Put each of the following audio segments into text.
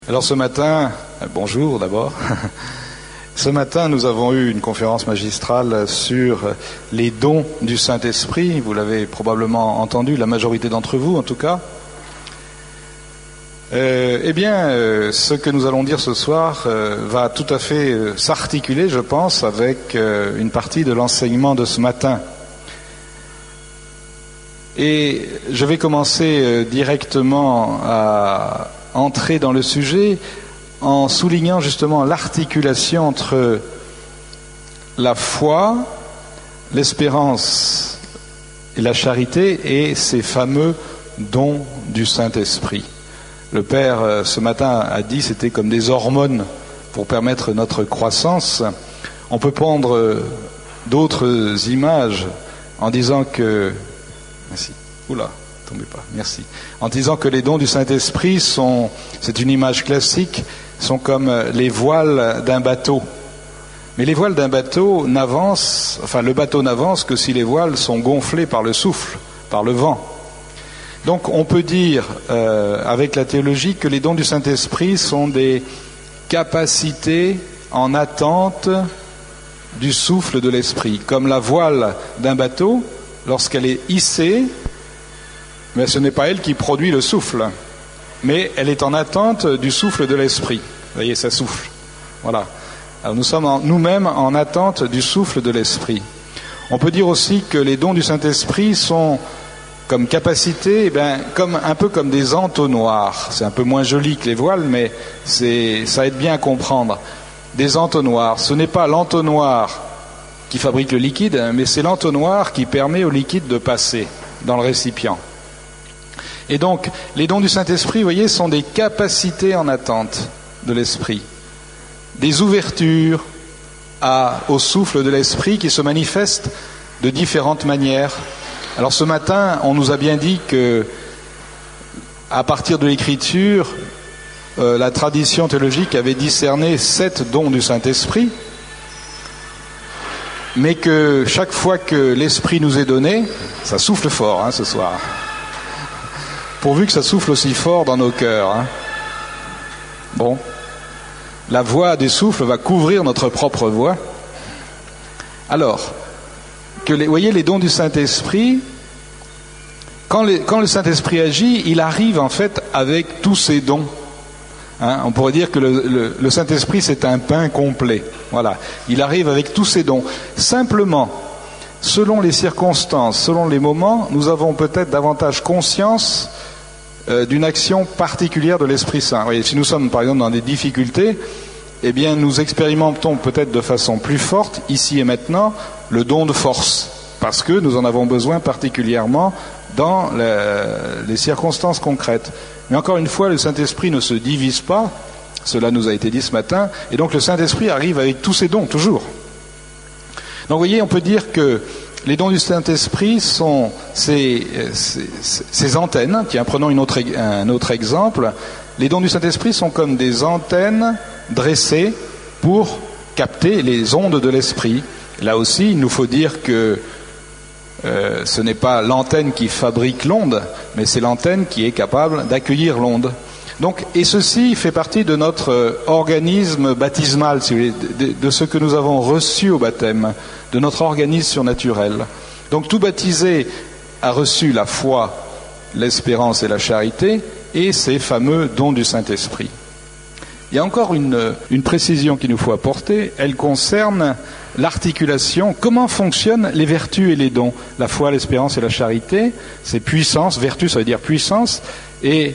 Alors ce matin, bonjour d'abord. Ce matin, nous avons eu une conférence magistrale sur les dons du Saint-Esprit. Vous l'avez probablement entendu, la majorité d'entre vous en tout cas. Ce que nous allons dire ce soir va tout à fait s'articuler, je pense, avec une partie de l'enseignement de ce matin. Et je vais commencer directement à entrer dans le sujet en soulignant justement l'articulation entre la foi, l'espérance et la charité et ces fameux dons du Saint-Esprit. Le Père, ce matin, a dit que c'était comme des hormones pour permettre notre croissance. On peut prendre d'autres images en disant que... Merci. Oula, tombez pas. Merci. En disant que les dons du Saint-Esprit sont, c'est une image classique, sont comme les voiles d'un bateau. Mais les voiles d'un bateau n'avancent, le bateau n'avance que si les voiles sont gonflées par le souffle, par le vent. Donc on peut dire, avec la théologie, que les dons du Saint-Esprit sont des capacités en attente du souffle de l'Esprit. Comme la voile d'un bateau, lorsqu'elle est hissée, mais ce n'est pas elle qui produit le souffle, mais elle est en attente du souffle de l'Esprit. Vous voyez, ça souffle. Voilà. Alors nous sommes nous-mêmes en attente du souffle de l'Esprit. On peut dire aussi que les dons du Saint-Esprit sont comme capacité, un peu comme des entonnoirs. C'est un peu moins joli que les voiles, mais ça aide bien à comprendre. Des entonnoirs. Ce n'est pas l'entonnoir qui fabrique le liquide, mais c'est l'entonnoir qui permet au liquide de passer dans le récipient. Et donc, les dons du Saint-Esprit, vous voyez, sont des capacités en attente de l'Esprit. Des ouvertures au souffle de l'Esprit qui se manifestent de différentes manières. Alors ce matin, on nous a bien dit que, à partir de l'Écriture, la tradition théologique avait discerné 7 dons du Saint-Esprit, mais que chaque fois que l'Esprit nous est donné, ça souffle fort ce soir. Pourvu que ça souffle aussi fort dans nos cœurs. Bon, la voix du souffle va couvrir notre propre voix. Alors, voyez les dons du Saint-Esprit, quand le Saint-Esprit agit, il arrive en fait avec tous ses dons. On pourrait dire que le Saint-Esprit c'est un pain complet. Voilà, il arrive avec tous ses dons. Simplement, selon les circonstances, selon les moments, nous avons peut-être davantage conscience d'une action particulière de l'Esprit Saint. Voyez, si nous sommes par exemple dans des difficultés, eh bien nous expérimentons peut-être de façon plus forte, ici et maintenant, le don de force, parce que nous en avons besoin particulièrement dans les circonstances concrètes. Mais encore une fois, le Saint-Esprit ne se divise pas, cela nous a été dit ce matin, et donc le Saint-Esprit arrive avec tous ses dons, toujours. Donc vous voyez, on peut dire que les dons du Saint-Esprit sont ces antennes. Tiens, prenons un autre exemple. Les dons du Saint-Esprit sont comme des antennes dressées pour capter les ondes de l'Esprit. Là aussi, il nous faut dire que ce n'est pas l'antenne qui fabrique l'onde, mais c'est l'antenne qui est capable d'accueillir l'onde. Donc, et ceci fait partie de notre organisme baptismal, si vous voulez, de ce que nous avons reçu au baptême, de notre organisme surnaturel. Donc tout baptisé a reçu la foi, l'espérance et la charité, et ces fameux dons du Saint-Esprit. Il y a encore une précision qu'il nous faut apporter, elle concerne l'articulation, comment fonctionnent les vertus et les dons. La foi, l'espérance et la charité, c'est puissance, vertu ça veut dire puissance, et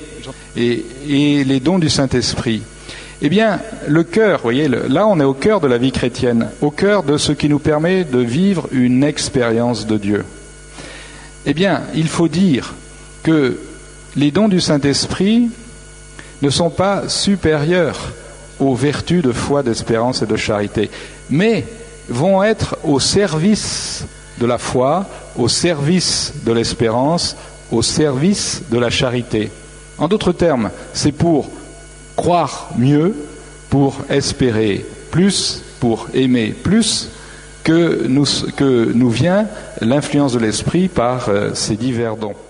les dons du Saint-Esprit. Eh bien, le cœur, vous voyez, là on est au cœur de la vie chrétienne, au cœur de ce qui nous permet de vivre une expérience de Dieu. Eh bien, il faut dire que les dons du Saint-Esprit ne sont pas supérieurs aux vertus de foi, d'espérance et de charité, mais vont être au service de la foi, au service de l'espérance, au service de la charité. En d'autres termes, c'est pour croire mieux, pour espérer plus, pour aimer plus, que nous vient l'influence de l'Esprit par ces divers dons.